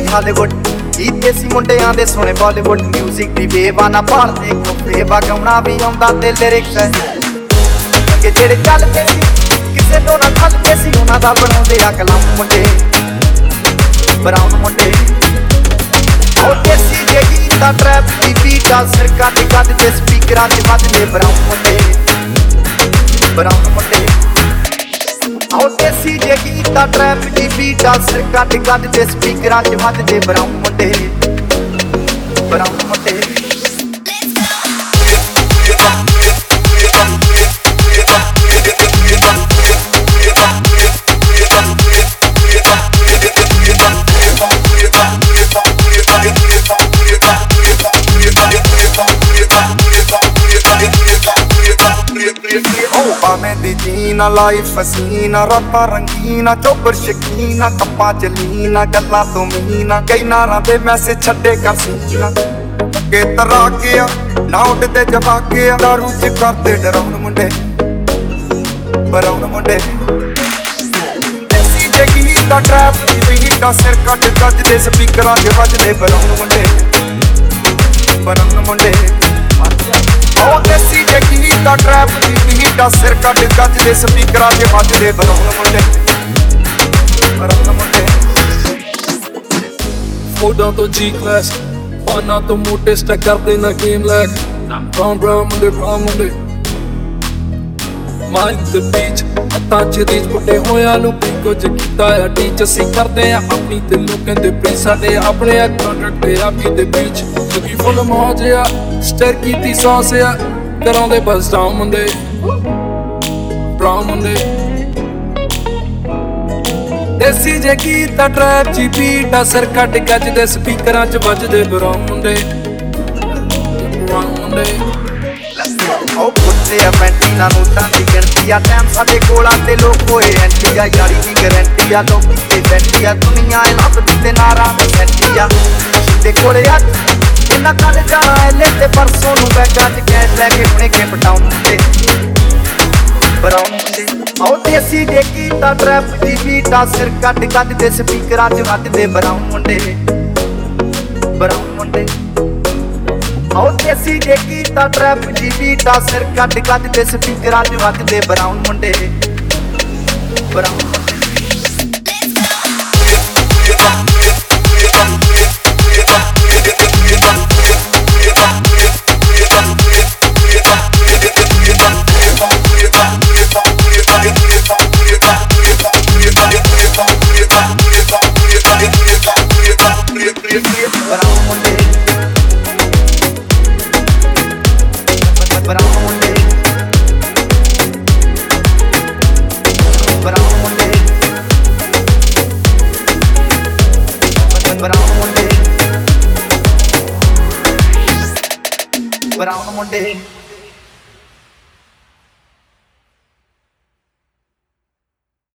Hollywood ਇਹ ਦੇਸੀ ਮੁੰਡਿਆਂ ਦੇ ਸੋਹਣੇ ਬਾਲੀਵੁੱਡ ਮਿਊਜ਼ਿਕ ਦੀ ਬੇਵਾਨਾ ਭਾਲਦੇ ਕੋਪੇ ਵਗਾਉਣਾ ਵੀ ਆਉਂਦਾ ਤੇ ਲਿਰਿਕਸ ਹੈ ਕਿ ਜਿਹੜੇ ਚੱਲਦੇ ਸੀ ਕਿਸੇ ਤੋਂ ਨਾ ਖੱਲਦੇ ਸੀ ਉਹਨਾਂ ਦਾ ਬਣਾਉਂਦੇ ਆ ਕਲਮ ਮੁੰਡੇ ਬਰਾਊਨ ਮੁੰਡੇ ਉਹ ਦੇਸੀ ਜੇ ਗੀਤਾਂ ਟਰੈਪ ਦੀ ਬੀਟਾਂ ਸਿਰ ਕੱਢ ਕੱਢ ਦੇ ਸਪੀਕਰਾਂ 'ਚ ਵੱਜਦੇ ਬਰਾਊਨ ਮੁੰਡੇ ਉਹ ਦੇਸੀ ਜੇ ਗੀਤਾਂ ਟਰੈਪ ਦੀ ਬੀਟਾਂ ਸਿਰ ਕੱਢ ਕੱਢ ਦੇ ਸਪੀਕਰਾਂ 'ਚ ਵੱਜਦੇ ਬਰਾਊਨ ਮੁੰਡੇ ਭਾਵੇਂ ਦੀ ਜੀਨਾ ਲਾਈਫ ਹਸੀਨਾ ਰਾਤਾਂ ਰੰਗੀਨਾ ਚੋਬਰ ਸ਼ਕੀਨਾ ਕੱਪਾਂ ਚ ਲੀਨਾ ਗੱਲਾਂ ਤੋਂ ਮਹੀਨਾ ਕਈ ਨਾਰਾਂ ਦੇ ਮੈਸੇਜ ਛੱਡੇ ਕਰ ਸੀਨਾ ਕਿ ਤਰਾ ਗਿਆ ਨਾ ਉੱਡਦੇ ਜਵਾਕਿਆ ਦਾਰੂ ਚ ਕਰਦੇ ਡਰਾਉਣ ਮੁੰਡੇ ਬਰਾਉਣ ਮੁੰਡੇ ਦੇਸੀ ਜੇ ਗੀਤਾਂ ਟਰੈਪ ਦੀ ਬੀਟਾਂ ਸਿਰ ਕੱਢ ਕੱਢ ਦੇ ਸਪੀਕਰਾਂ 'ਚ ਵੱਜਦੇ ਬਰਾਉਣ ਮੁੰਡੇ ਉਹ ਦੇਸੀ ਜੇ ਗੀਤਾਂ ਟਰੈਪ ਦੀ ਬੀਟਾਂ ਸਿਰ ਕੱਢ ਕੱਢ ਦੇ ਸਪੀਕਰਾਂ 'ਚ ਵੱਜਦੇ ਬਰਾਉਣ ਮੁੰਡੇ ਫੋਟੋਆਂ ਤੋਂ ਜੀ ਕਲਾਸ ਪਾਣਾ ਤੋਂ ਮੋਟੇ ਸਟੈਕ ਕਰਦੇ ਨਾ ਗੇਮ ਲੈਕ ਬਰਾਊਨ ਮੁੰਡੇ ਮਾਈਂਡ ਦੇ ਬੀਚ ਹੱਥਾਂ 'ਚ ਰੀਚ ਪੁੱਟੇ ਹੋਇਆਂ ਨੂੰ ਵੀ ਕੁਝ ਕੀਤਾ ਆ ਟੀਚ ਅਸੀਂ ਕਰਦੇ ਆ ਆਪਣੀ ਤੇ ਲੋਕਾਂ ਦੇ ਪ੍ਰੀ ਸਾਡੇ ਆਪਣੇ ਆ ਕੰਟਰੈਕਟ ਤੇ ਆਪੀ ਦੇ ਬੀਚ ਕਿਉਂਕਿ ਫੁੱਲ ਮੌਜ ਆ ਸਟਰ ਕੀਤੀ ਸੌਸ ਆ ਕਰਾਉਂਦੇ ਬਸ ਡਾਊਨ ਮੁੰਡੇ ਬਰਾਊਨ ਮੁੰਡੇ ਦੇਸੀ ਜੇ ਗੀਤਾਂ ਟਰੈਪ ਜੀ ਬੀਟਾਂ ਸਿਰ ਕੱਢ ਗੱਜ ਦੇ ਸਪੀਕਰਾਂ 'ਚ ਵੱਜਦੇ ਬਰਾਊਨ ਮੁੰਡੇ ਉਹ ਪੁੱਛਦੇ ਆ ਪੈਂਟੀਨਾ ਨੋਟਾਂ ਦੀ ਗਿਣਤੀ ਆ ਟਾਈਮ ਸਾਡੇ ਕੋਲਾਂ ਤੇ ਲੋਕ ਹੋਏ ਐਂਟੀ ਆ ਯਾਰੀ ਦੀ ਗਰੰਟੀ ਆ ਲੋਕੀ ਤੇ ਬੈਠੀ ਆ ਦੁਨੀਆ ਇਹ ਲੱਭਦੀ ਤੇ ਨਾਰਾਂ ਦੇ ਸੈਂਟੀ ਆ ਤੇ ਕੋਲੇ ਆ ਇਹਨਾਂ ਕੱਲ ਜਾਣਾ ਐਲੇ ਤੇ ਪਰਸੋਂ ਨੂੰ ਬੈਗਾਂ 'ਚ ਕੈਸ਼ ਲੈ ਕੇ ਹੁਣੇ ਕੇ ਪਟਾਉਣ ਮੁੰਡੇ ਬਰਾਊਨ ਮੁੰਡੇ ਉਹ ਦੇਸੀ ਜੇ ਗੀਤਾਂ ਟਰੈਪ ਦੀ ਬੀਟਾਂ ਸਿਰ ਕੱਢ ਕੱਢ ਦੇ ਸਪੀਕਰਾਂ 'ਚ ਵੱਜਦੇ ਬਰਾਊਨ ਮੁੰਡੇ ਉਹ ਦੇਸੀ ਜੇ ਗੀਤਾਂ ਟਰੈਪ ਦੀ ਬੀਟਾਂ ਸਿਰ ਕੱਢ ਕੱਢ ਦੇ ਸਪੀਕਰਾਂ 'ਚ ਵੱਜਦੇ ਬਰਾਊਨ ਮੁੰਡੇ ਬਰਾਊਨ ਮੁੰਡੇ